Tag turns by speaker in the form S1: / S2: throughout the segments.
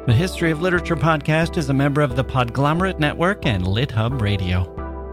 S1: The History of Literature podcast is a member of the Podglomerate Network and LitHub Radio.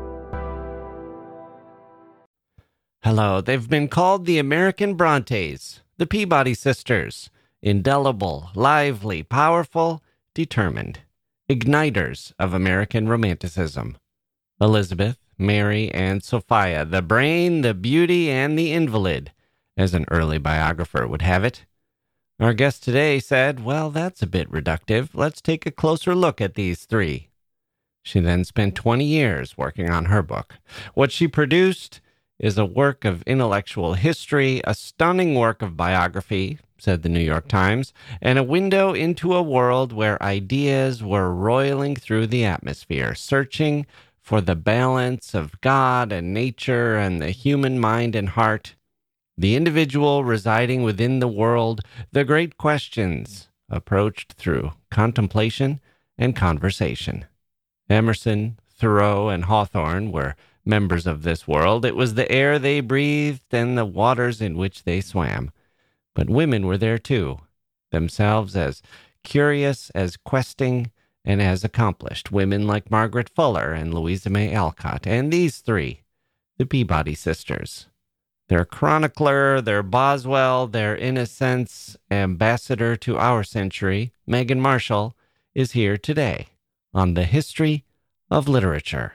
S1: Hello, they've been called the American Brontes, the Peabody Sisters, indelible, lively, powerful, determined, igniters of American romanticism. Elizabeth, Mary, and Sophia, the brain, the beauty, and the invalid, as an early biographer would have it. Our guest today said, well, that's a bit reductive. Let's take a closer look at these three. She then spent 20 years working on her book. What she produced is a work of intellectual history, a stunning work of biography, said the New York Times, and a window into a world where ideas were roiling through the atmosphere, searching for the balance of God and nature and the human mind and heart, the individual residing within the world, the great questions approached through contemplation and conversation. Emerson, Thoreau, and Hawthorne were members of this world. It was the air they breathed and the waters in which they swam. But women were there too, themselves as curious, as questing, and as accomplished. Women like Margaret Fuller and Louisa May Alcott, and these three, the Peabody Sisters. Their chronicler, their Boswell, their, in a sense, ambassador to our century, Megan Marshall, is here today on the History of Literature.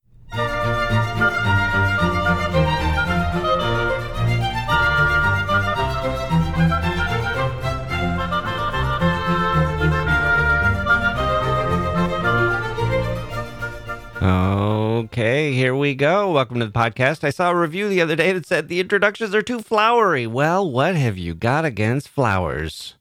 S1: Okay, here we go. Welcome to the podcast. I saw a review the other day that said the introductions are too flowery. Well, what have you got against flowers?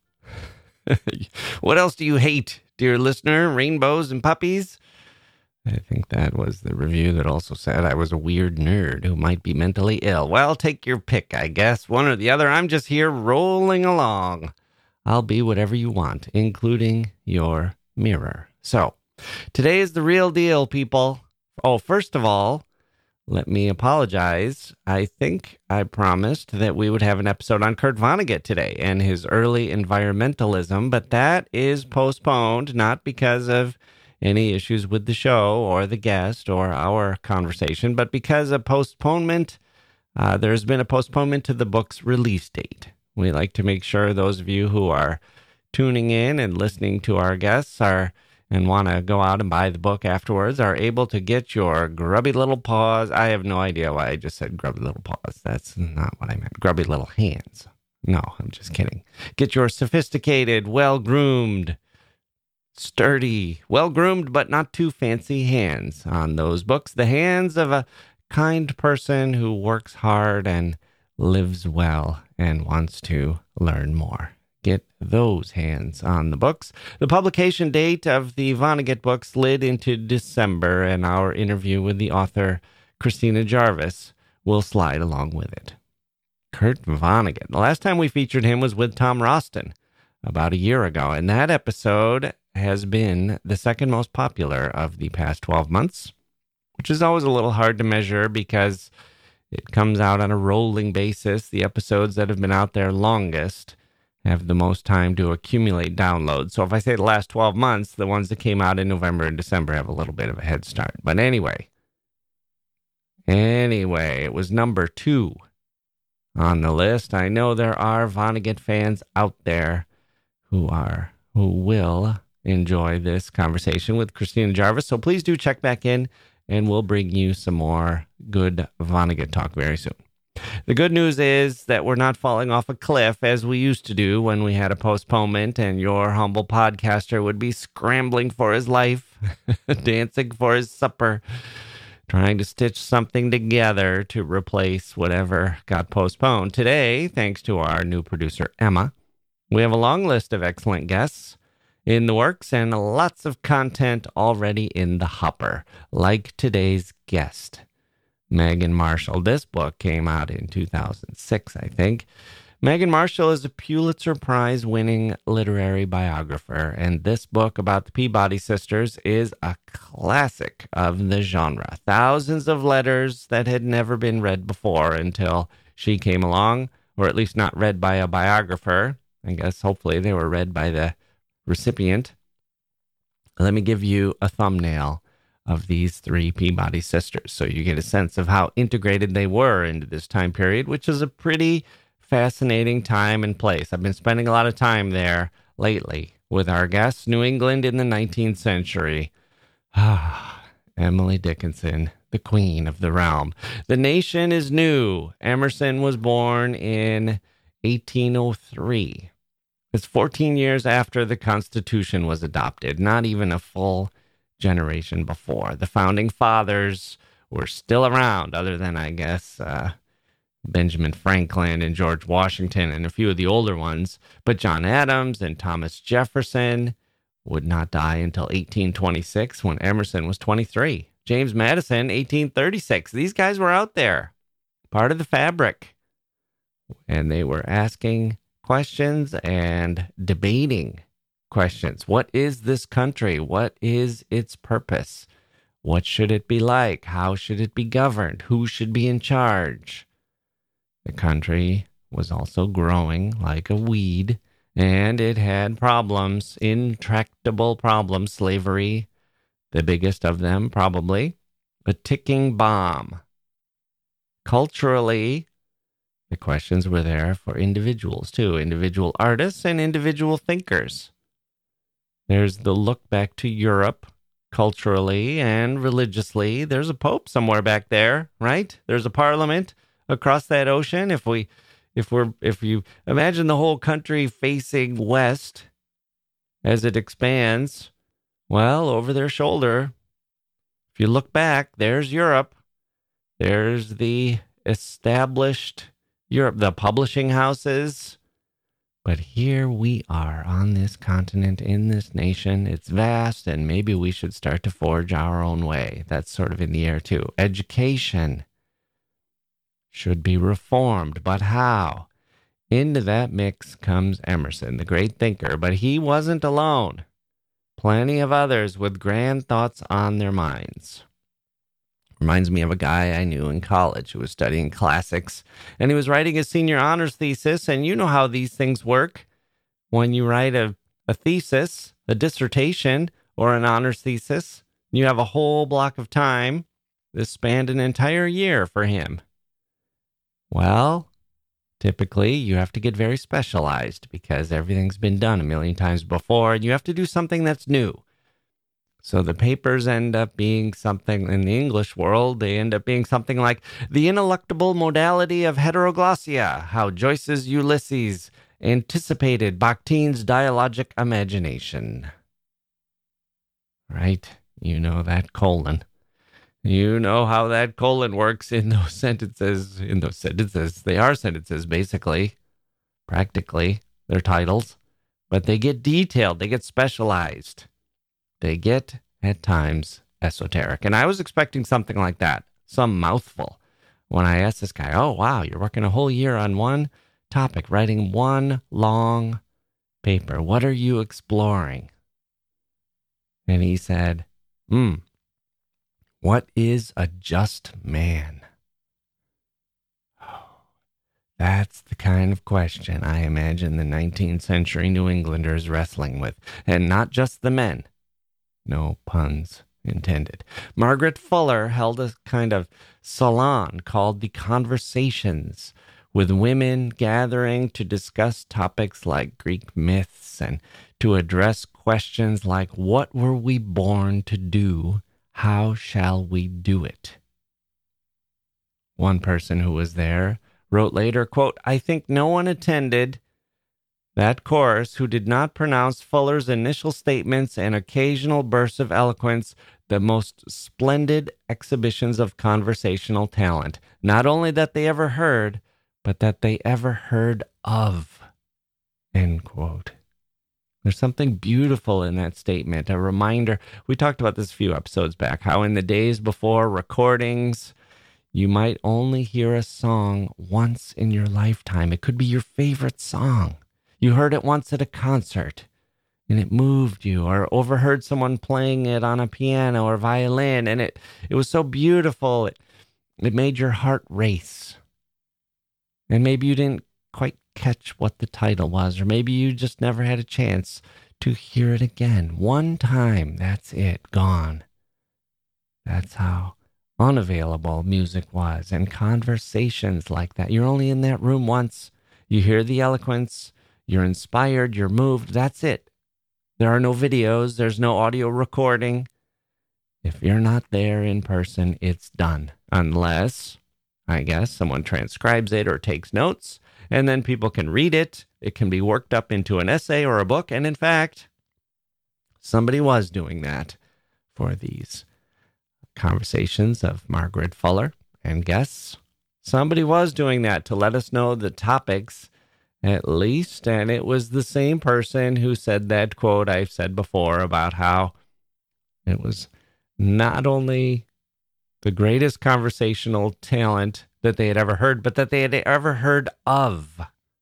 S1: What else do you hate, dear listener? Rainbows and puppies? I think that was the review that also said I was a weird nerd who might be mentally ill. Well, take your pick, I guess. One or the other. I'm just here rolling along. I'll be whatever you want, including your mirror. So, today is the real deal, people. Oh, first of all, let me apologize. I think I promised that we would have an episode on Kurt Vonnegut today and his early environmentalism, but that is postponed, not because of any issues with the show or the guest or our conversation, but because of postponement. There's been a postponement to the book's release date. We like to make sure those of you who are tuning in and listening to our guests and want to go out and buy the book afterwards are able to get your grubby little paws. I have no idea why I just said grubby little paws. That's not what I meant. Grubby little hands. No, I'm just kidding. Get your sophisticated, well-groomed, sturdy, well-groomed but not too fancy hands on those books. The hands of a kind person who works hard and lives well and wants to learn more. Get those hands on the books. The publication date of the Vonnegut book slid into December, and our interview with the author, Christina Jarvis, will slide along with it. Kurt Vonnegut. The last time we featured him was with Tom Roston about a year ago, and that episode has been the second most popular of the past 12 months, which is always a little hard to measure because it comes out on a rolling basis. The episodes that have been out there longest have the most time to accumulate downloads. So if I say the last 12 months, the ones that came out in November and December have a little bit of a head start. But anyway, it was number 2 on the list. I know there are Vonnegut fans out there who will enjoy this conversation with Christina Jarvis. So please do check back in, and we'll bring you some more good Vonnegut talk very soon. The good news is that we're not falling off a cliff as we used to do when we had a postponement and your humble podcaster would be scrambling for his life, dancing for his supper, trying to stitch something together to replace whatever got postponed. Today, thanks to our new producer, Emma, we have a long list of excellent guests in the works and lots of content already in the hopper, like today's guest, Megan Marshall. This book came out in 2006, I think. Megan Marshall is a Pulitzer Prize-winning literary biographer, and this book about the Peabody Sisters is a classic of the genre. Thousands of letters that had never been read before until she came along, or at least not read by a biographer. I guess hopefully they were read by the recipient Let me give you a thumbnail of these three Peabody sisters so you get a sense of how integrated they were into this time period, which is a pretty fascinating time and place. I've been spending a lot of time there lately with our guests, New England in the 19th century. Emily Dickinson, the queen of the realm. The nation is new. Emerson was born in 1803. It's 14 years after the Constitution was adopted, not even a full generation before. The founding fathers were still around, other than, I guess, Benjamin Franklin and George Washington and a few of the older ones. But John Adams and Thomas Jefferson would not die until 1826 when Emerson was 23. James Madison, 1836. These guys were out there, part of the fabric. And they were asking questions and debating questions. What is this country? What is its purpose? What should it be like? How should it be governed? Who should be in charge? The country was also growing like a weed, and it had problems, intractable problems, slavery, the biggest of them probably, a ticking bomb. Culturally, the questions were there for individuals too, individual artists and individual thinkers. There's the look back to Europe culturally and religiously. There's a pope somewhere back there, right? There's a parliament across that ocean. If you imagine the whole country facing west as it expands, well, over their shoulder, if you look back, there's Europe. There's the established Europe, the publishing houses. But here we are on this continent, in this nation. It's vast, and maybe we should start to forge our own way. That's sort of in the air, too. Education should be reformed, but how? Into that mix comes Emerson, the great thinker, but he wasn't alone. Plenty of others with grand thoughts on their minds. Reminds me of a guy I knew in college who was studying classics, and he was writing his senior honors thesis, and you know how these things work. When you write a thesis, a dissertation, or an honors thesis, you have a whole block of time. This spanned an entire year for him. Well, typically you have to get very specialized because everything's been done a million times before, and you have to do something that's new. So the papers end up being something in the English world. They end up being something like The Ineluctable Modality of Heteroglossia, How Joyce's Ulysses Anticipated Bakhtin's Dialogic Imagination. Right? You know that colon. You know how that colon works in those sentences. They are sentences, basically. Practically. They're titles. But they get detailed. They get specialized. They get, at times, esoteric. And I was expecting something like that, some mouthful, when I asked this guy, oh, wow, you're working a whole year on one topic, writing one long paper. What are you exploring? And he said, what is a just man? That's the kind of question I imagine the 19th century New Englanders wrestling with. And not just the men. No puns intended. Margaret Fuller held a kind of salon called The Conversations, with women gathering to discuss topics like Greek myths and to address questions like, what were we born to do? How shall we do it? One person who was there wrote later, quote, I think no one attended that course who did not pronounce Fuller's initial statements and occasional bursts of eloquence the most splendid exhibitions of conversational talent. Not only that they ever heard, but that they ever heard of. End quote. There's something beautiful in that statement, a reminder. We talked about this a few episodes back, how in the days before recordings, you might only hear a song once in your lifetime. It could be your favorite song. You heard it once at a concert, and it moved you, or overheard someone playing it on a piano or violin, and it was so beautiful, it made your heart race. And maybe you didn't quite catch what the title was, or maybe you just never had a chance to hear it again. One time, that's it, gone. That's how unavailable music was, and conversations like that. You're only in that room once. You hear the eloquence, you're inspired, you're moved. That's it. There are no videos, there's no audio recording. If you're not there in person, it's done. Unless, I guess, someone transcribes it or takes notes, and then people can read it. It can be worked up into an essay or a book. And in fact, somebody was doing that for these conversations of Margaret Fuller and guests. Somebody was doing that to let us know the topics, at least. And it was the same person who said that quote I've said before about how it was not only the greatest conversational talent that they had ever heard, but that they had ever heard of.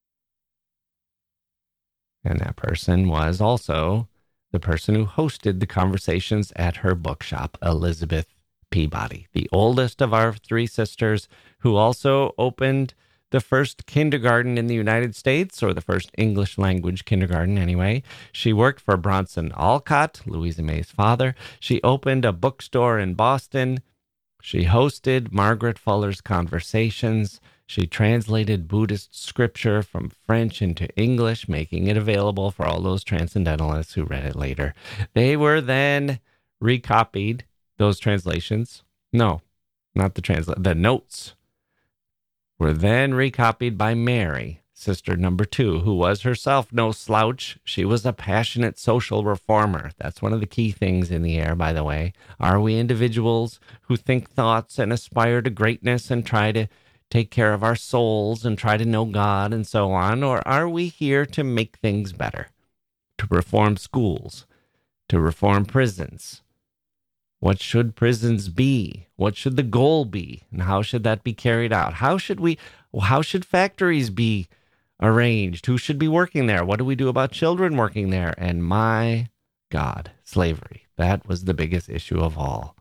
S1: And that person was also the person who hosted the conversations at her bookshop, Elizabeth Peabody, the oldest of our three sisters, who also opened the first kindergarten in the United States, or the first English language kindergarten anyway. She worked for Bronson Alcott, Louisa May's father. She opened a bookstore in Boston. She hosted Margaret Fuller's conversations. She translated Buddhist scripture from French into English, making it available for all those transcendentalists who read it later. They were then recopied, those translations. No, not the notes were then recopied by Mary, sister number 2, who was herself no slouch. She was a passionate social reformer. That's one of the key things in the air, by the way. Are we individuals who think thoughts and aspire to greatness and try to take care of our souls and try to know God and so on? Or are we here to make things better, to reform schools, to reform prisons? What should prisons be? What should the goal be? And how should that be carried out? How should factories be arranged? Who should be working there? What do we do about children working there? And my God, slavery. That was the biggest issue of all.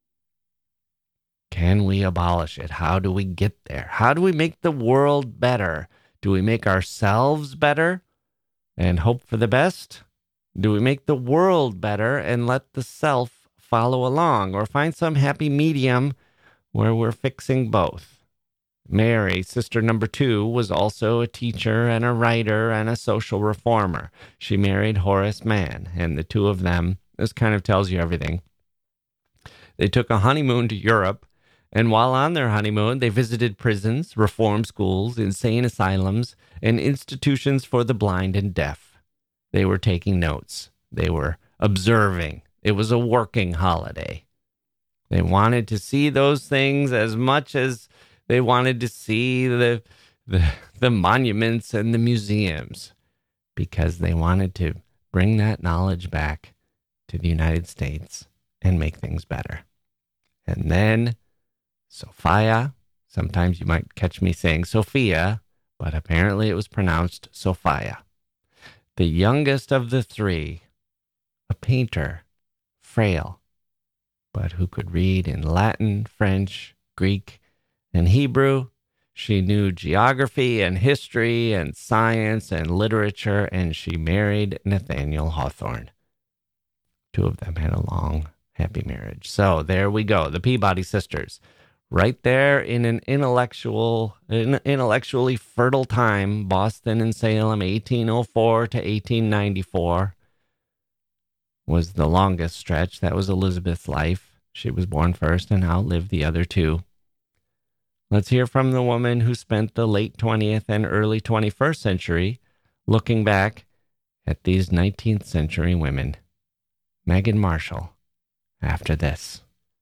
S1: Can we abolish it? How do we get there? How do we make the world better? Do we make ourselves better and hope for the best? Do we make the world better and let the self follow along, or find some happy medium where we're fixing both? Mary, sister number 2, was also a teacher and a writer and a social reformer. She married Horace Mann, and the two of them, this kind of tells you everything. They took a honeymoon to Europe, and while on their honeymoon, they visited prisons, reform schools, insane asylums, and institutions for the blind and deaf. They were taking notes. They were observing. It was a working holiday. They wanted to see those things as much as they wanted to see the monuments and the museums, because they wanted to bring that knowledge back to the United States and make things better. And then Sophia, sometimes you might catch me saying Sophia, but apparently it was pronounced Sophia, the youngest of the three, a painter, frail, but who could read in Latin, French, Greek, and Hebrew. She knew geography and history and science and literature, and she married Nathaniel Hawthorne. Two of them had a long, happy marriage. So there we go, the Peabody sisters, right there in an intellectually fertile time, Boston and Salem, 1804 to 1894. Was the longest stretch. That was Elizabeth's life. She was born first and outlived the other two. Let's hear from the woman who spent the late 20th and early 21st century looking back at these 19th century women. Megan Marshall, after this.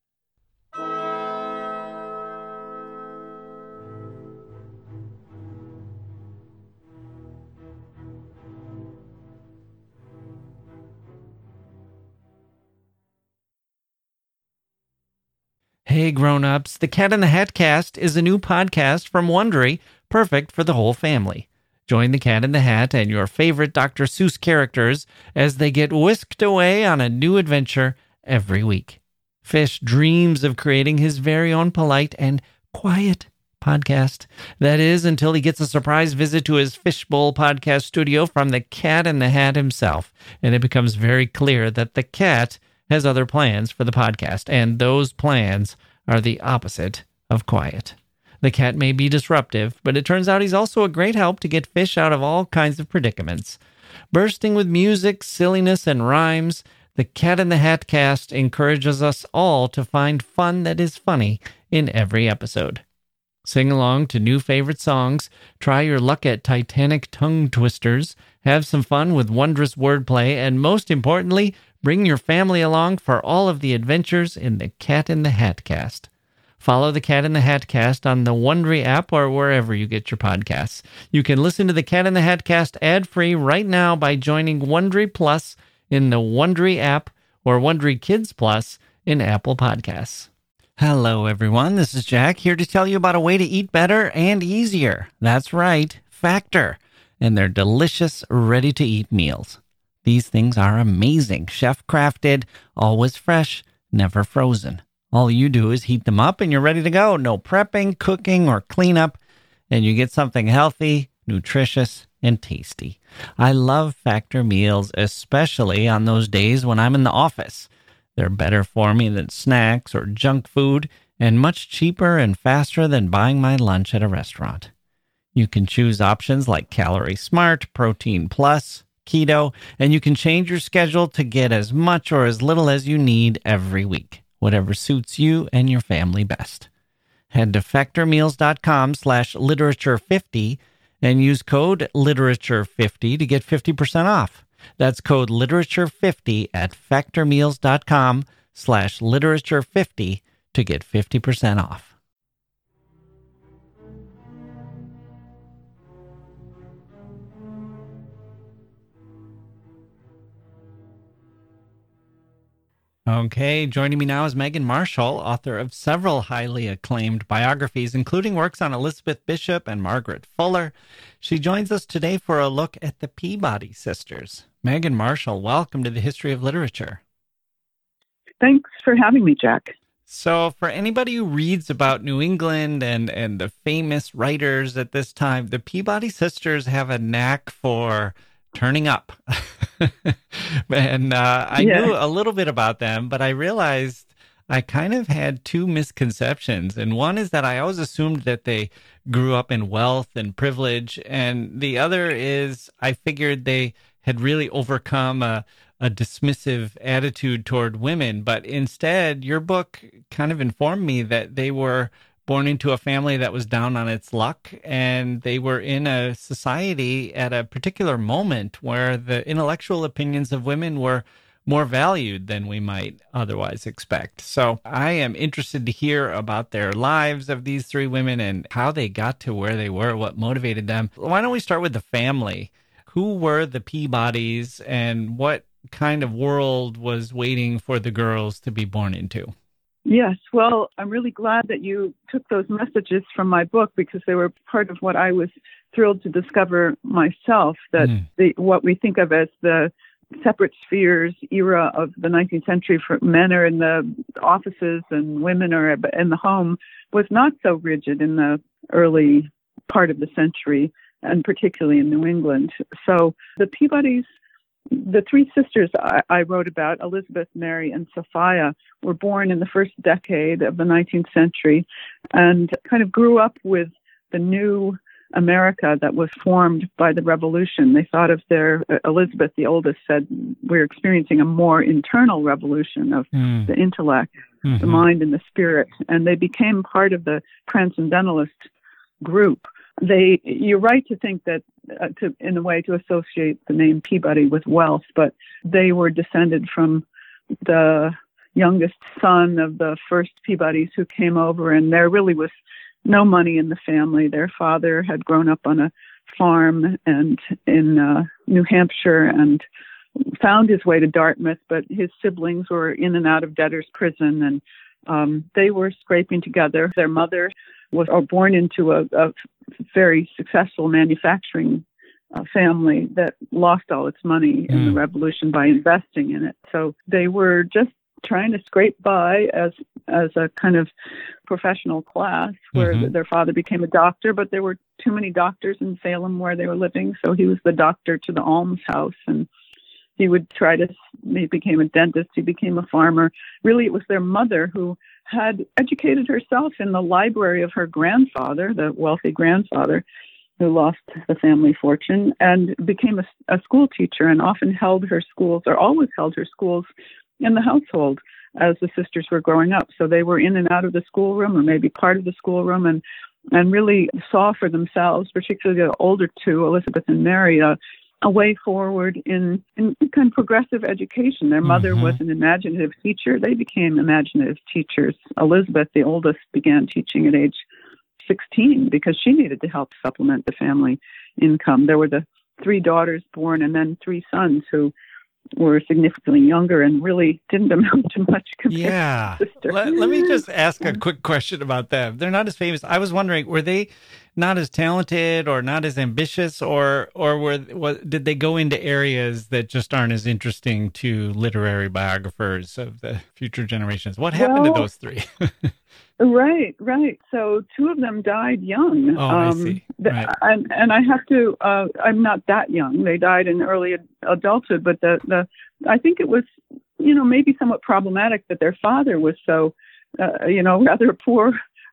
S1: Hey grown-ups, the Cat in the Hat Cast is a new podcast from Wondery, perfect for the whole family. Join the Cat in the Hat and your favorite Dr. Seuss characters as they get whisked away on a new adventure every week. Fish dreams of creating his very own polite and quiet podcast. That is, until he gets a surprise visit to his Fishbowl podcast studio from the Cat in the Hat himself. And it becomes very clear that the cat has other plans for the podcast, and those plans are the opposite of quiet. The cat may be disruptive, but it turns out he's also a great help to get fish out of all kinds of predicaments. Bursting with music, silliness, and rhymes, the Cat in the Hat cast encourages us all to find fun that is funny in every episode. Sing along to new favorite songs, try your luck at Titanic tongue twisters, have some fun with wondrous wordplay, and most importantly, bring your family along for all of the adventures in the Cat in the Hat cast. Follow the Cat in the Hat cast on the Wondery app or wherever you get your podcasts. You can listen to the Cat in the Hat cast ad-free right now by joining Wondery Plus in the Wondery app or Wondery Kids Plus in Apple Podcasts. Hello, everyone. This is Jack here to tell you about a way to eat better and easier. That's right, Factor, and their delicious, ready-to-eat meals. These things are amazing, chef-crafted, always fresh, never frozen. All you do is heat them up and you're ready to go. No prepping, cooking, or cleanup, and you get something healthy, nutritious, and tasty. I love Factor meals, especially on those days when I'm in the office. They're better for me than snacks or junk food, and much cheaper and faster than buying my lunch at a restaurant. You can choose options like Calorie Smart, Protein Plus, Keto, and you can change your schedule to get as much or as little as you need every week, whatever suits you and your family best. Head to factormeals.com/literature50 and use code literature50 to get 50% off. That's code literature50 at factormeals.com/literature50 to get 50% off. Okay, joining me now is Megan Marshall, author of several highly acclaimed biographies, including works on Elizabeth Bishop and Margaret Fuller. She joins us today for a look at the Peabody sisters. Megan Marshall, welcome to the History of Literature.
S2: Thanks for having me, Jack.
S1: So for anybody who reads about New England and the famous writers at this time, the Peabody sisters have a knack for turning up. And I knew a little bit about them, but I realized I kind of had two misconceptions. And one is that I always assumed that they grew up in wealth and privilege. And the other is I figured they had really overcome a dismissive attitude toward women. But instead, your book kind of informed me that they were born into a family that was down on its luck, and they were in a society at a particular moment where the intellectual opinions of women were more valued than we might otherwise expect. So I am interested to hear about their lives of these three women and how they got to where they were, what motivated them. Why don't we start with the family? Who were the Peabodys, and what kind of world was waiting for the girls to be born into?
S2: Yes, well, I'm really glad that you took those messages from my book, because they were part of what I was thrilled to discover myself, that what we think of as the separate spheres era of the 19th century, for men are in the offices and women are in the home, was not so rigid in the early part of the century, and particularly in New England. So the Peabodys, the three sisters I wrote about, Elizabeth, Mary, and Sophia, were born in the first decade of the 19th century and kind of grew up with the new America that was formed by the Revolution. They thought of Elizabeth, the oldest, said, we're experiencing a more internal revolution of the intellect, the mind, and the spirit. And they became part of the transcendentalist group. You're right to think that, in a way, to associate the name Peabody with wealth, but they were descended from the youngest son of the first Peabodys who came over, and there really was no money in the family. Their father had grown up on a farm and in New Hampshire and found his way to Dartmouth, but his siblings were in and out of debtor's prison, and they were scraping together. Their mother was born into a very successful manufacturing family that lost all its money in the Revolution by investing in it. So they were just trying to scrape by as a kind of professional class where their father became a doctor, but there were too many doctors in Salem where they were living. So he was the doctor to the almshouse, and he became a dentist. He became a farmer. Really, it was their mother who had educated herself in the library of her grandfather, the wealthy grandfather, who lost the family fortune, and became a school teacher, and often held her schools, or always held her schools in the household as the sisters were growing up. So they were in and out of the schoolroom, or maybe part of the schoolroom, and really saw for themselves, particularly the older two, Elizabeth and Mary, a way forward in kind of progressive education. Their mother was an imaginative teacher. They became imaginative teachers. Elizabeth, the oldest, began teaching at age 16 because she needed to help supplement the family income. There were the 3 daughters born and then 3 sons who were significantly younger and really didn't amount to much compared to the sister.
S3: Let me just ask a quick question about them. They're not as famous. I was wondering, were they not as talented or not as ambitious, or did they go into areas that just aren't as interesting to literary biographers of the future generations? What happened to those 3?
S2: Right. So 2 of them died young.
S3: Oh, I see. Right.
S2: And I have to, I'm not that young. They died in early adulthood, but I think it was, maybe somewhat problematic that their father was so, rather a poor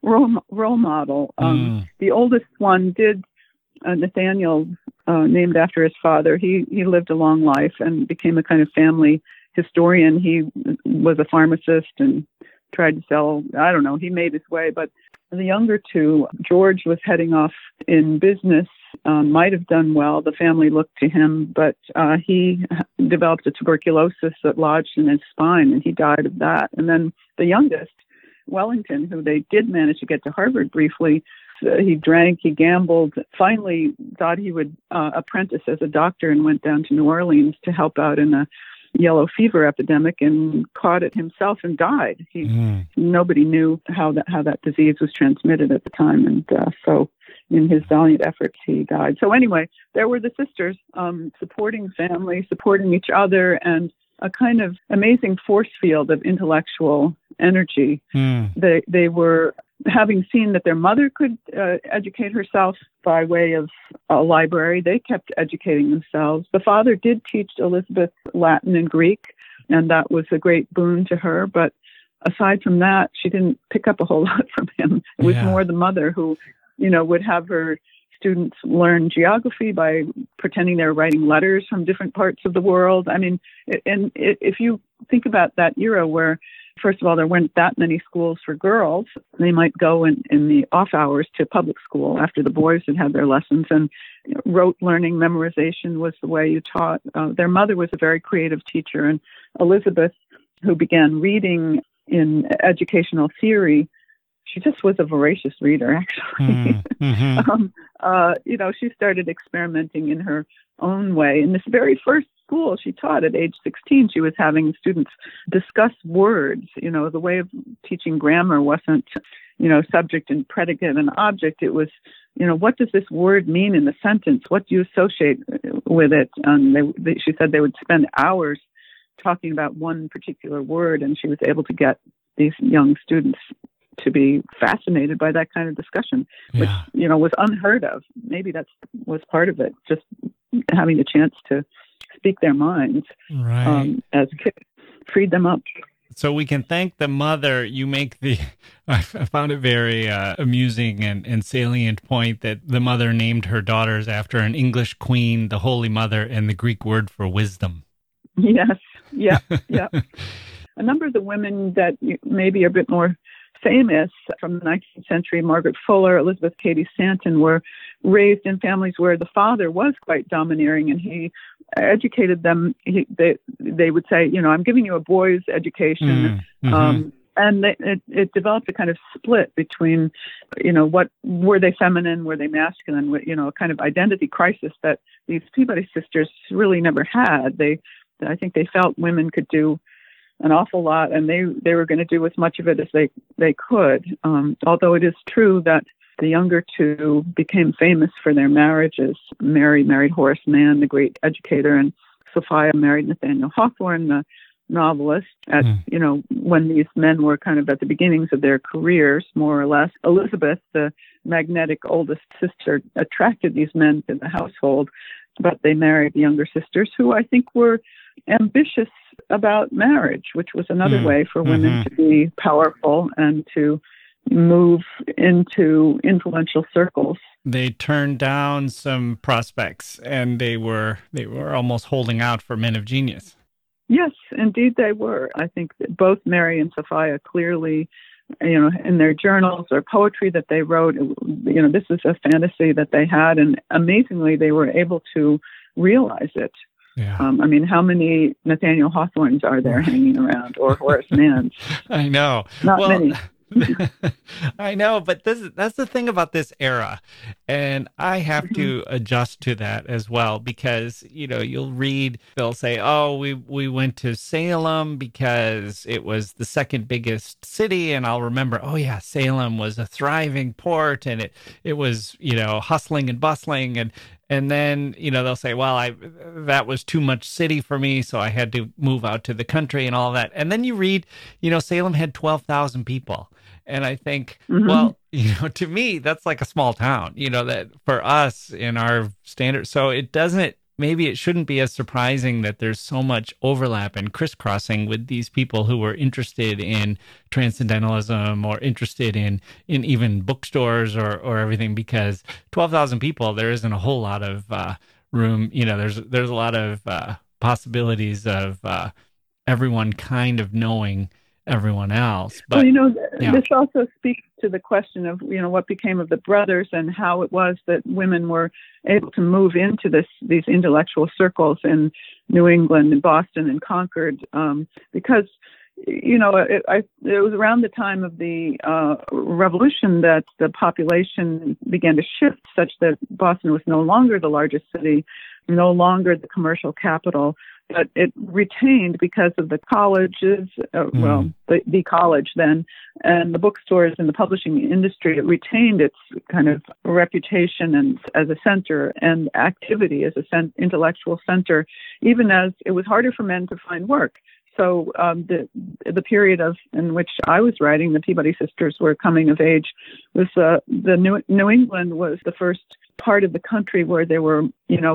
S2: role model. The oldest one did, Nathaniel, named after his father. He lived a long life and became a kind of family historian. He was a pharmacist and tried to sell, he made his way. But the younger 2, George was heading off in business, might have done well. The family looked to him, but he developed a tuberculosis that lodged in his spine, and he died of that. And then the youngest, Wellington, who they did manage to get to Harvard briefly, he drank, he gambled, finally thought he would apprentice as a doctor and went down to New Orleans to help out in a yellow fever epidemic and caught it himself and died. Nobody knew how that disease was transmitted at the time, and so in his valiant efforts, he died. So anyway, there were the sisters supporting family, supporting each other, and a kind of amazing force field of intellectual energy. They were, having seen that their mother could educate herself by way of a library, they kept educating themselves. The father did teach Elizabeth Latin and Greek, and that was a great boon to her. But aside from that, she didn't pick up a whole lot from him. It was more the mother who, would have her students learn geography by pretending they're writing letters from different parts of the world. I mean, if you think about that era where, first of all, there weren't that many schools for girls. They might go in the off hours to public school after the boys had their lessons, and rote learning, memorization was the way you taught. Their mother was a very creative teacher, and Elizabeth, who began reading in educational theory, she just was a voracious reader, actually. She started experimenting in her own way. In this very first school she taught at age 16, she was having students discuss words. The way of teaching grammar wasn't, subject and predicate and object. It was, what does this word mean in the sentence? What do you associate with it? And she said they would spend hours talking about one particular word, and she was able to get these young students to be fascinated by that kind of discussion, which, was unheard of. Maybe that was part of it, just having a chance to speak their minds as kids, freed them up.
S3: So we can thank the mother. You make I found it very amusing and salient point that the mother named her daughters after an English queen, the Holy Mother, and the Greek word for wisdom.
S2: Yes. Yeah. A number of the women that maybe are a bit more famous from the 19th century, Margaret Fuller, Elizabeth Cady Stanton, were raised in families where the father was quite domineering, and he educated them. They would say, I'm giving you a boy's education. And it developed a kind of split between, what were they feminine, were they masculine, a kind of identity crisis that these Peabody sisters really never had. I think they felt women could do an awful lot, and they were going to do as much of it as they could. Although it is true that the younger 2 became famous for their marriages. Mary married Horace Mann, the great educator, and Sophia married Nathaniel Hawthorne, the novelist at, when these men were kind of at the beginnings of their careers, more or less. Elizabeth, the magnetic oldest sister, attracted these men to the household, but they married the younger sisters, who I think were ambitious about marriage, which was another way for women to be powerful and to move into influential circles.
S3: They turned down some prospects, and they were almost holding out for men of genius.
S2: Yes, indeed they were. I think that both Mary and Sophia clearly, in their journals or poetry that they wrote, this is a fantasy that they had, and amazingly they were able to realize it.
S3: Yeah.
S2: How many Nathaniel Hawthornes are there hanging around, or Horace Manns?
S3: I know.
S2: Not many.
S3: I know, but that's the thing about this era, and I have to adjust to that as well, because you'll read, they'll say, oh, we went to Salem because it was the second biggest city, and I'll remember, oh yeah, Salem was a thriving port, and it was hustling and bustling, and then they'll say, well, that was too much city for me, so I had to move out to the country and all that. And then you read, Salem had 12,000 people. And I think, well, to me, that's like a small town, that for us in our standard. So maybe it shouldn't be as surprising that there's so much overlap and crisscrossing with these people who were interested in transcendentalism or interested in even bookstores or everything, because 12,000 people, there isn't a whole lot of room. There's a lot of possibilities of everyone kind of knowing everyone else. But
S2: this also speaks to the question of what became of the brothers and how it was that women were able to move into these intellectual circles in New England and Boston and Concord, because it was around the time of the Revolution that the population began to shift, such that Boston was no longer the largest city, no longer the commercial capital, but it retained, because of the colleges, the college then, and the bookstores and the publishing industry, it retained its kind of reputation and as a center and activity as a intellectual center, even as it was harder for men to find work. So the period in which I was writing, the Peabody sisters were coming of age, was the New England was the first part of the country where there were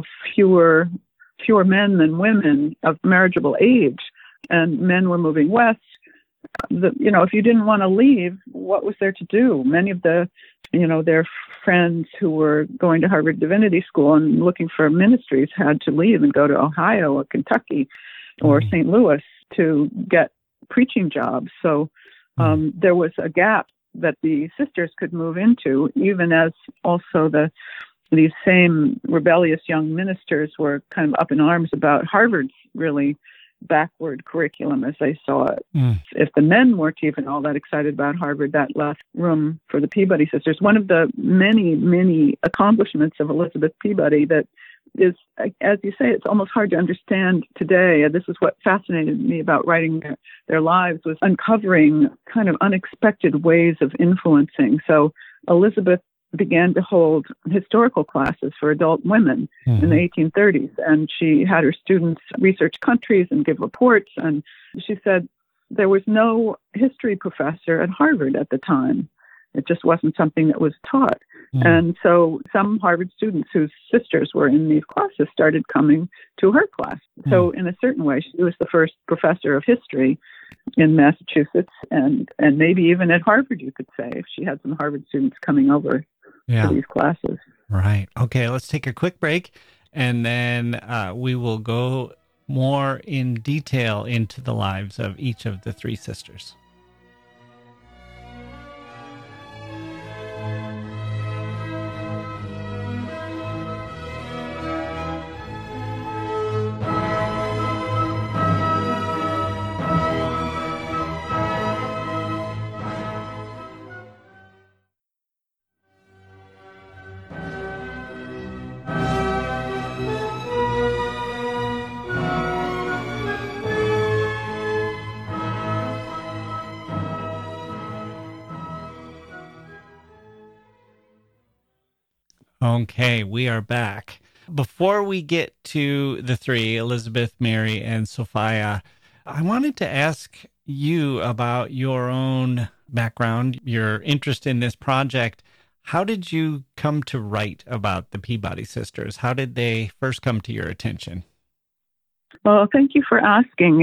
S2: fewer men than women of marriageable age, and men were moving west. If you didn't want to leave, what was there to do? Many of their friends who were going to Harvard Divinity School and looking for ministries had to leave and go to Ohio or Kentucky or St. Louis to get preaching jobs. So there was a gap that the sisters could move into, even as also these same rebellious young ministers were kind of up in arms about Harvard's really backward curriculum as they saw it. If the men weren't even all that excited about Harvard, that left room for the Peabody sisters. One of the many, many accomplishments of Elizabeth Peabody that is, as you say, it's almost hard to understand today. This is what fascinated me about writing their lives, was uncovering kind of unexpected ways of influencing. So Elizabeth began to hold historical classes for adult women in the 1830s. And she had her students research countries and give reports. And she said there was no history professor at Harvard at the time. It just wasn't something that was taught. And so some Harvard students whose sisters were in these classes started coming to her class. So in a certain way, she was the first professor of history in Massachusetts, and maybe even at Harvard, you could say, if she had some Harvard students coming over to these classes.
S3: Right. Okay, let's take a quick break, and then we will go more in detail into the lives of each of the three sisters. Okay, we are back. Before we get to the three, Elizabeth, Mary, and Sophia, I wanted to ask you about your own background, your interest in this project. How did you come to write about the Peabody sisters? How did they first come to your attention?
S2: Well, thank you for asking.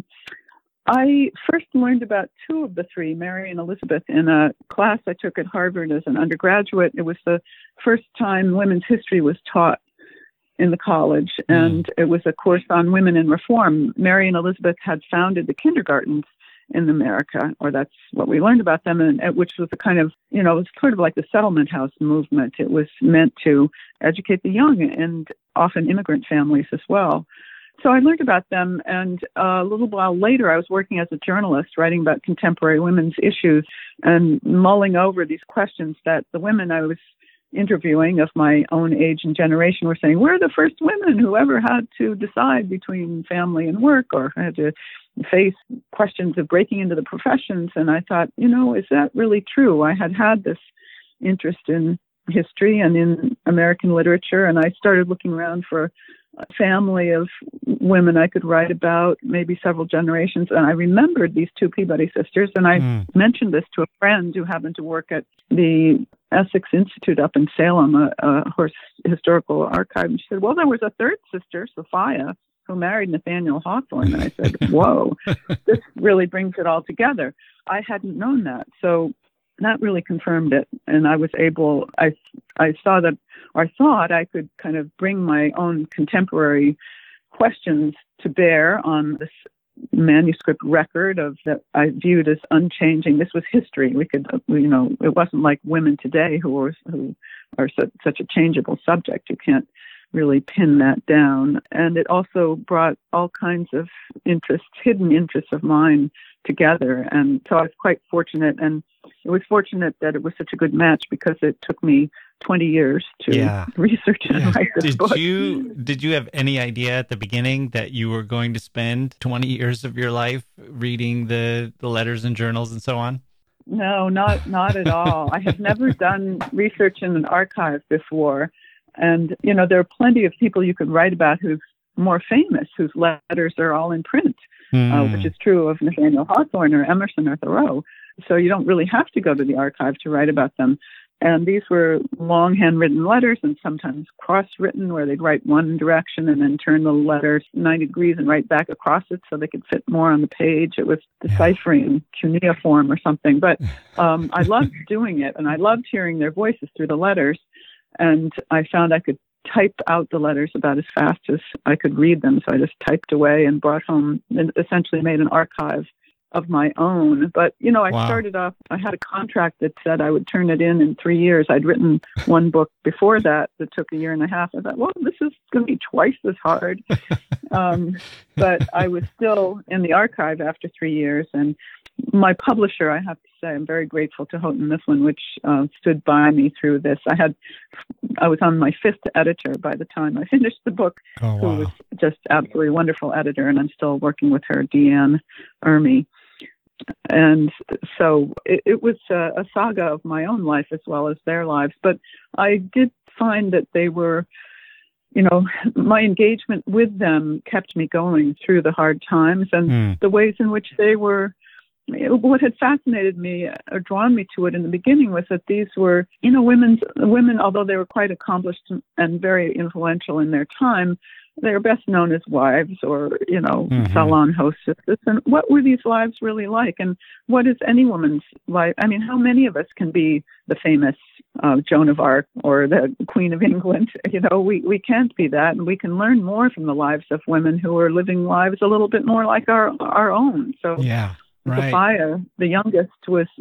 S2: I first learned about two of the three, Mary and Elizabeth, in a class I took at Harvard as an undergraduate. It was the first time women's history was taught in the college, and it was a course on women in reform. Mary and Elizabeth had founded the kindergartens in America, or that's what we learned about them, and which was a kind of, it was sort of like the settlement house movement. It was meant to educate the young and often immigrant families as well. So I learned about them, and a little while later, I was working as a journalist, writing about contemporary women's issues and mulling over these questions that the women I was interviewing of my own age and generation were saying, we're the first women who ever had to decide between family and work, or had to face questions of breaking into the professions. And I thought, is that really true? I had this interest in history and in American literature, and I started looking around for a family of women I could write about, maybe several generations. And I remembered these two Peabody sisters, and I mentioned this to a friend who happened to work at the Essex Institute up in Salem, a horse historical archive. And she said, well, there was a third sister, Sophia, who married Nathaniel Hawthorne. And I said, whoa, this really brings it all together. I hadn't known that. So that really confirmed it. And I was able, I saw that, or I thought I could kind of bring my own contemporary questions to bear on this manuscript record of that I viewed as unchanging. This was history. We could, it wasn't like women today who are such a changeable subject. You can't really pin that down. And it also brought all kinds of interests, hidden interests of mine together. And so I was quite fortunate. And it was fortunate that it was such a good match, because it took me 20 years to research and write this book.
S3: Did you have any idea at the beginning that you were going to spend 20 years of your life reading the letters and journals and so on?
S2: No, not at all. I have never done research in an archive before. And, there are plenty of people you could write about who's more famous, whose letters are all in print, which is true of Nathaniel Hawthorne or Emerson or Thoreau. So you don't really have to go to the archive to write about them. And these were long handwritten letters, and sometimes cross-written, where they'd write one direction and then turn the letters 90 degrees and write back across it so they could fit more on the page. It was deciphering cuneiform or something. But I loved doing it, and I loved hearing their voices through the letters. And I found I could type out the letters about as fast as I could read them. So I just typed away and brought home and essentially made an archive of my own. But, I started off, I had a contract that said I would turn it in 3 years. I'd written one book before that took a year and a half. I thought, well, this is going to be twice as hard. But I was still in the archive after 3 years. And my publisher, I have to say, I'm very grateful to Houghton Mifflin, which stood by me through this. I was on my fifth editor by the time I finished the book, who was just absolutely a wonderful editor, and I'm still working with her, Deanne Ermey. And so it was a saga of my own life as well as their lives. But I did find that they were, my engagement with them kept me going through the hard times, and the ways in which they were. What had fascinated me or drawn me to it in the beginning was that these were, women, although they were quite accomplished and very influential in their time, they are best known as wives or, salon hostesses. And what were these lives really like? And what is any woman's life? I mean, how many of us can be the famous Joan of Arc or the Queen of England? We can't be that. And we can learn more from the lives of women who are living lives a little bit more like our own. So right. Sophia, the youngest,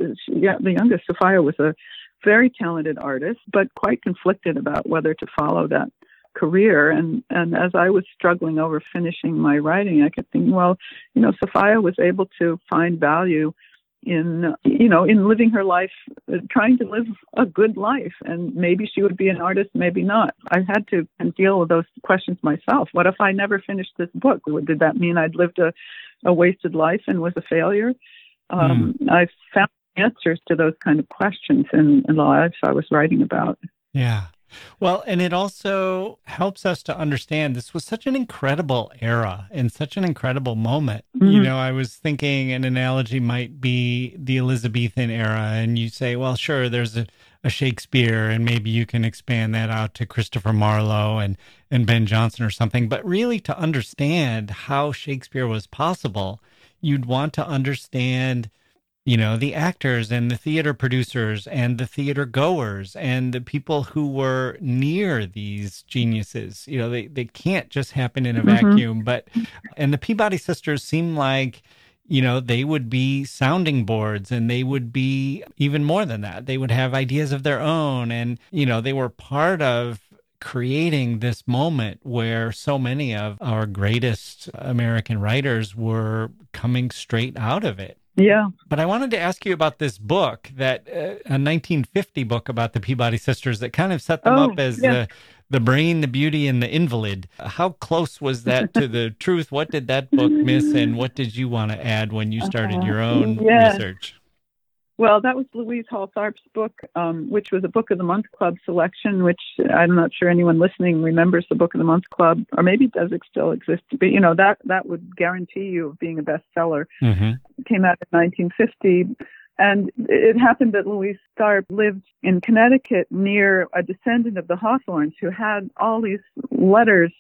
S2: Sophia was a very talented artist, but quite conflicted about whether to follow that career. And as I was struggling over finishing my writing, I kept thinking, well, Sophia was able to find value in living her life, trying to live a good life. And maybe she would be an artist, maybe not. I had to deal with those questions myself. What if I never finished this book? Did that mean I'd lived a wasted life and was a failure? I found answers to those kind of questions in the lives I was writing about.
S3: Yeah. Well, and it also helps us to understand this was such an incredible era and such an incredible moment. You know, I was thinking an analogy might be the Elizabethan era, and you say, well, sure, there's a Shakespeare, and maybe you can expand that out to Christopher Marlowe and Ben Jonson or something. But really, to understand how Shakespeare was possible, you'd want to understand, you know, the actors and the theater producers and the theater goers and the people who were near these geniuses. You know, they can't just happen in a vacuum. And the Peabody sisters seem like, you know, they would be sounding boards, and they would be even more than that. They would have ideas of their own. And, you know, they were part of creating this moment where so many of our greatest American writers were coming straight out of it.
S2: Yeah.
S3: But I wanted to ask you about this book, that a 1950 book about the Peabody sisters that kind of set them up as the brain, the beauty, and the invalid. How close was that to the truth? What did that book miss, and what did you want to add when you started your own research?
S2: Well, that was Louise Hall Tharp's book, which was a Book of the Month Club selection, which I'm not sure anyone listening remembers the Book of the Month Club, or maybe it does still exist. But, you know, that would guarantee you of being a bestseller. It came out in 1950. And it happened that Louise Tharp lived in Connecticut near a descendant of the Hawthornes who had all these letters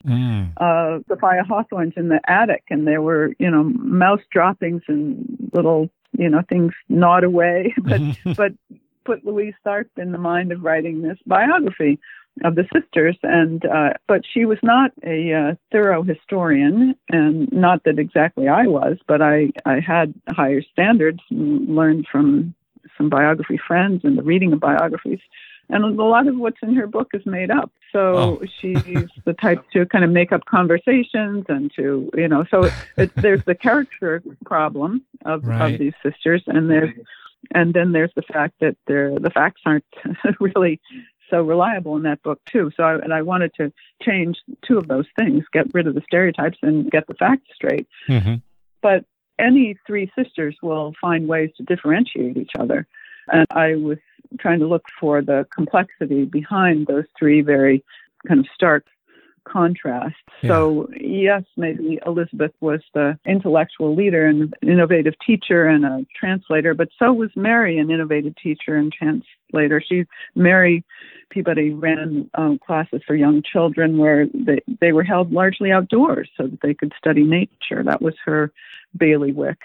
S2: of Sophia Hawthorne's in the attic. And there were, you know, mouse droppings and little, you know, things gnawed away, but put Louise Tharp in the mind of writing this biography of the sisters. And but she was not a thorough historian, and not that exactly I was, but I had higher standards and learned from some biography friends and the reading of biographies. And a lot of what's in her book is made up. So she's the type to kind of make up conversations and to, you know, so there's the character problem of these sisters, and then there's the fact that the facts aren't really so reliable in that book too. So I wanted to change two of those things, get rid of the stereotypes and get the facts straight. But any three sisters will find ways to differentiate each other. And I was trying to look for the complexity behind those three very kind of stark contrasts. So yes, maybe Elizabeth was the intellectual leader and innovative teacher and a translator, but so was Mary, an innovative teacher and translator. Mary Peabody ran classes for young children where they were held largely outdoors so that they could study nature. That was her bailiwick.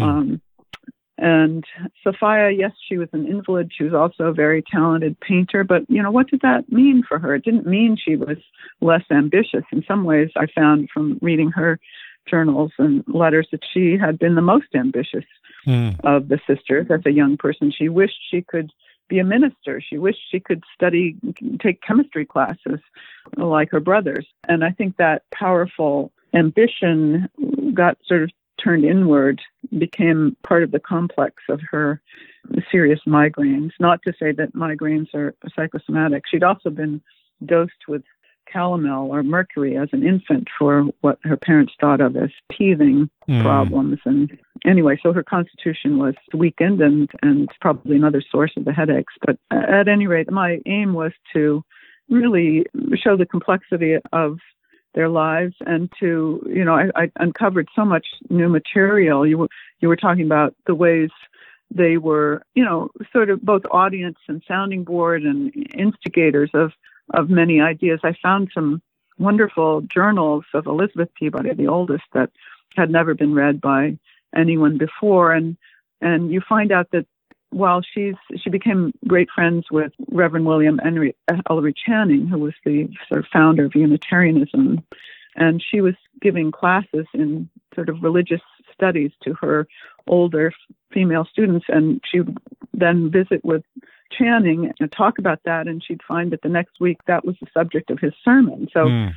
S2: And Sophia, yes, she was an invalid. She was also a very talented painter. But, you know, what did that mean for her? It didn't mean she was less ambitious. In some ways, I found from reading her journals and letters that she had been the most ambitious of the sisters. As a young person, she wished she could be a minister. She wished she could take chemistry classes like her brothers. And I think that powerful ambition got sort of turned inward, became part of the complex of her serious migraines. Not to say that migraines are psychosomatic. She'd also been dosed with calomel or mercury as an infant for what her parents thought of as teething problems. And anyway, so her constitution was weakened and probably another source of the headaches. But at any rate, my aim was to really show the complexity of their lives, and to, you know, I uncovered so much new material. You were talking about the ways they were, you know, sort of both audience and sounding board and instigators of many ideas. I found some wonderful journals of Elizabeth Peabody, the oldest, that had never been read by anyone before, and you find out that while she became great friends with Reverend William Ellery Channing, who was the sort of founder of Unitarianism, and she was giving classes in sort of religious studies to her older female students, and she would then visit with Channing and talk about that, and she'd find that the next week that was the subject of his sermon. So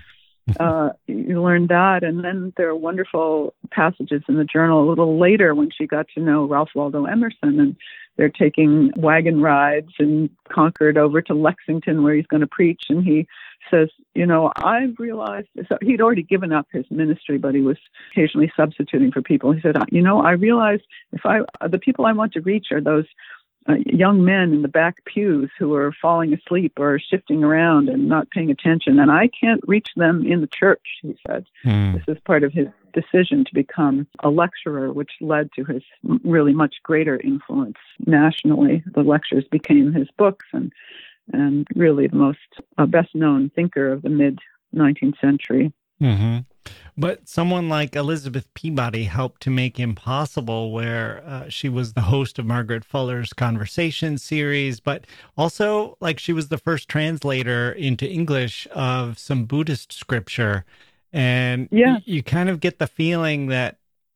S2: you learned that, and then there are wonderful passages in the journal a little later when she got to know Ralph Waldo Emerson, and they're taking wagon rides in Concord over to Lexington where he's going to preach, and he says, you know, I've realized, so he'd already given up his ministry, but he was occasionally substituting for people. He said, you know, I realized the people I want to reach are those young men in the back pews who are falling asleep or shifting around and not paying attention. And I can't reach them in the church, he said. This is part of his decision to become a lecturer, which led to his really much greater influence nationally. The lectures became his books and really the most best-known thinker of the mid-19th century.
S3: Mm-hmm. But someone like Elizabeth Peabody helped to make him possible, where she was the host of Margaret Fuller's Conversation series, but also like she was the first translator into English of some Buddhist scripture. And you kind of get the feeling that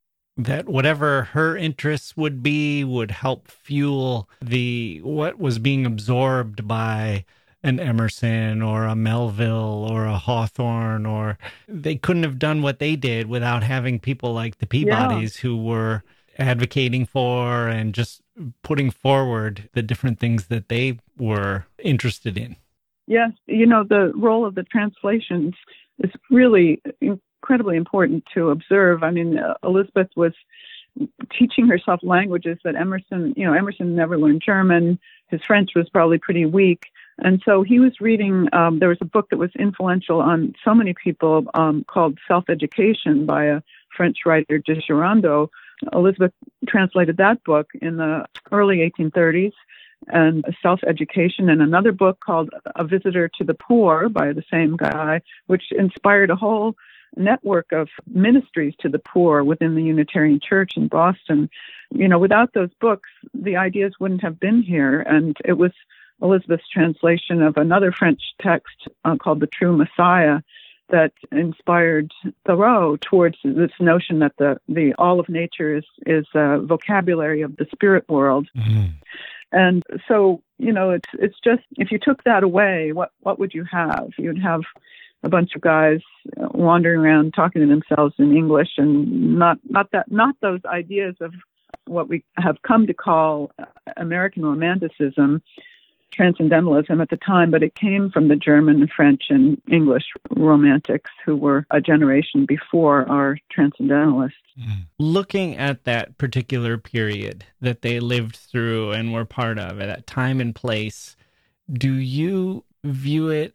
S3: whatever her interests would be would help fuel what was being absorbed by an Emerson or a Melville or a Hawthorne, or they couldn't have done what they did without having people like the Peabodys who were advocating for and just putting forward the different things that they were interested in.
S2: Yes, the role of the translations is really incredibly important to observe. I mean, Elizabeth was teaching herself languages that Emerson never learned German. His French was probably pretty weak. And so he was reading, there was a book that was influential on so many people called Self-Education by a French writer, de Girando. Elizabeth translated that book in the early 1830s, and Self-Education, and another book called A Visitor to the Poor by the same guy, which inspired a whole network of ministries to the poor within the Unitarian Church in Boston. Without those books, the ideas wouldn't have been here. And it was Elizabeth's translation of another French text called The True Messiah that inspired Thoreau towards this notion that the all of nature is a vocabulary of the spirit world. Mm-hmm. And so, it's just, if you took that away, what would you have? You'd have a bunch of guys wandering around talking to themselves in English, and not those ideas of what we have come to call American Romanticism, Transcendentalism at the time, but it came from the German, French, and English Romantics who were a generation before our Transcendentalists.
S3: Looking at that particular period that they lived through and were part of, at that time and place, do you view it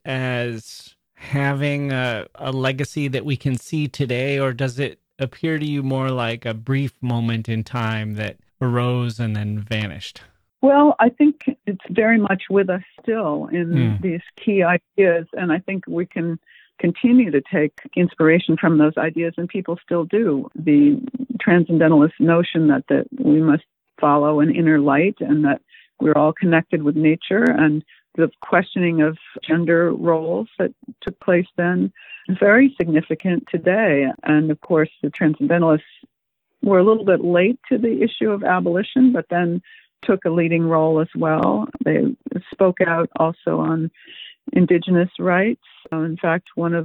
S3: as having a legacy that we can see today, or does it appear to you more like a brief moment in time that arose and then vanished?
S2: Well, I think it's very much with us still in these key ideas, and I think we can continue to take inspiration from those ideas, and people still do. The transcendentalist notion that we must follow an inner light and that we're all connected with nature, and the questioning of gender roles that took place then is very significant today. And of course, the transcendentalists were a little bit late to the issue of abolition, but then took a leading role as well. They spoke out also on indigenous rights. In fact,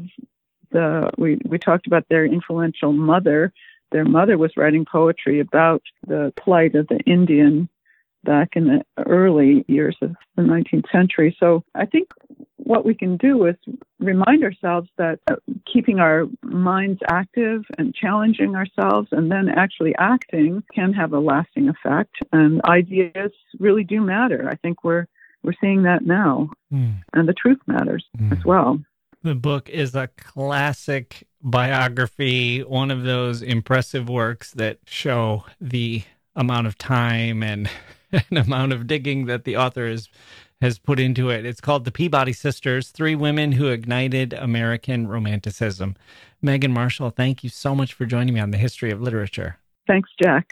S2: we talked about their influential mother. Their mother was writing poetry about the plight of the Indian back in the early years of the 19th century. So I think what we can do is remind ourselves that keeping our minds active and challenging ourselves and then actually acting can have a lasting effect. And ideas really do matter. I think we're seeing that now. And the truth matters as well.
S3: The book is a classic biography, one of those impressive works that show the amount of time and an amount of digging that the author has put into it. It's called The Peabody Sisters, 3 Women Who Ignited American Romanticism. Megan Marshall, thank you so much for joining me on The History of Literature.
S2: Thanks, Jack.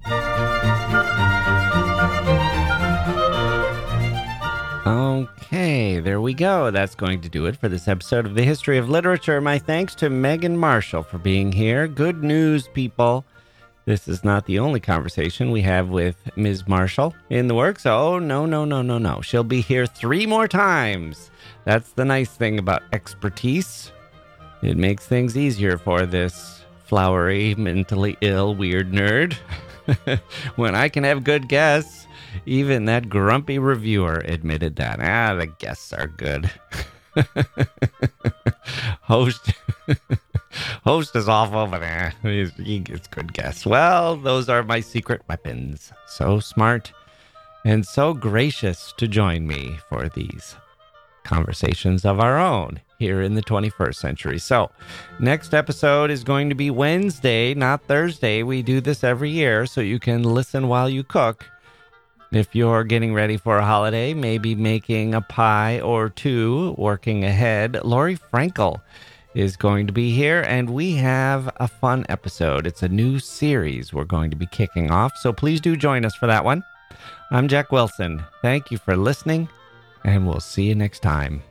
S1: Okay, there we go. That's going to do it for this episode of The History of Literature. My thanks to Megan Marshall for being here. Good news, people. This is not the only conversation we have with Ms. Marshall in the works. Oh, no. She'll be here 3 more times. That's the nice thing about expertise. It makes things easier for this flowery, mentally ill, weird nerd. When I can have good guests, even that grumpy reviewer admitted that. The guests are good. Host is off over there. He gets good guests. Well, those are my secret weapons. So smart and so gracious to join me for these conversations of our own here in the 21st century. So, next episode is going to be Wednesday, not Thursday. We do this every year so you can listen while you cook. If you're getting ready for a holiday, maybe making a pie or two, working ahead, Lori Frankel is going to be here, and we have a fun episode. It's a new series we're going to be kicking off, so please do join us for that one. I'm Jack Wilson. Thank you for listening, and we'll see you next time.